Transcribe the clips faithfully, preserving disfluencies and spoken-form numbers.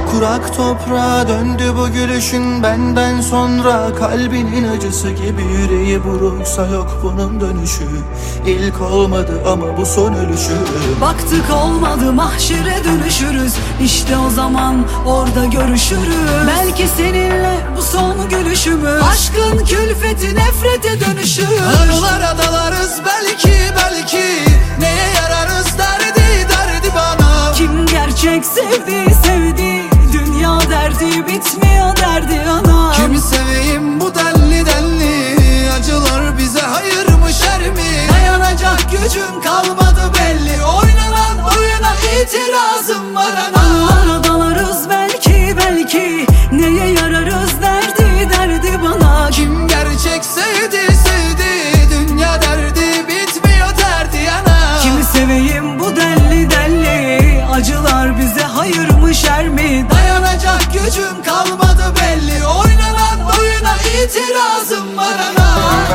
Kurak toprağa döndü bu gülüşün benden sonra. Kalbinin acısı gibi yüreği buruksa yok bunun dönüşü. İlk olmadı ama bu son ölüşü. Baktık olmadı mahşere dönüşürüz. İşte o zaman orada görüşürüz. Belki seninle bu son gülüşümüz. Aşkın külfeti nefrete dönüşür. Anılara dalarız belki belki. Neye yararız derdi derdi bana. Kim gerçek sevdi sevdi. Dünya derdi bitmiyor derdi ana. Kimi seveyim bu denli denli. Acılar bize hayır mı şer mi? Dayanacak gücüm kalmadı belli. Oynanan oyuna itirazım var ana. Anılara dalarız belki belki. Neye yararız derdi derdi bana. Kim gerçek sevdi sevdi. Dünya derdi bitmiyor derdi ana. Kimi seveyim bu delli delli. Acılar bize hayır mı şer mi? Dayanacak gücüm kalmadı belli. Oynanan oyuna itirazım var ana.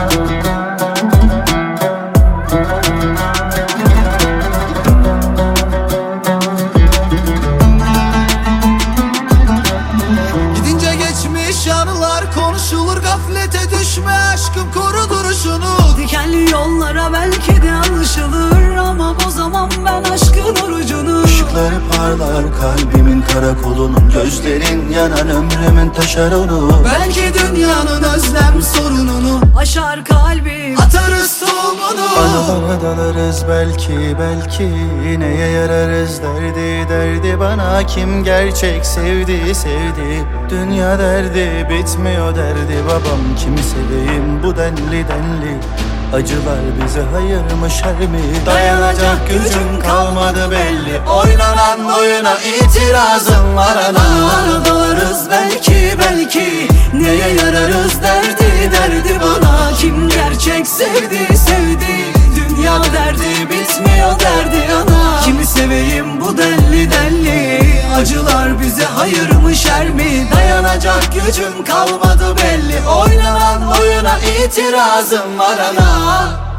Gidince geçmiş anılar konuşulur, gaflete düşme aşkım koru duruşunu. Dikenli yollara belki de alışılır ama o zaman ben aşkın orucunu. Işıkları parlar kalbimin karakolunun. Gözlerin yanan ömrümün taşeronu. Belki dünyanın özlem sorununu Aşar kalbim atarız tohumunu. Anılara dalarız belki belki. Neye yararız derdi derdi bana. Kim gerçek sevdi sevdi. Dünya derdi bitmiyor derdi babam. Kimi seveyim bu denli denli. Acılar bize hayır mı şer mi? Dayanacak gücüm kalmadı belli. Oynanan oyuna itirazım var ana. Anılara dalarız belki belki. Neye yararız derdi derdi bana. Kim gerçek sevdi sevdi. Dünya derdi bitmiyor derdi ana. Kimi seveyim bu delli delli. Acılar bize hayır mı şer mi? Dayanacak gücüm kalmadı belli. Oynanan oyuna itirazım var ana.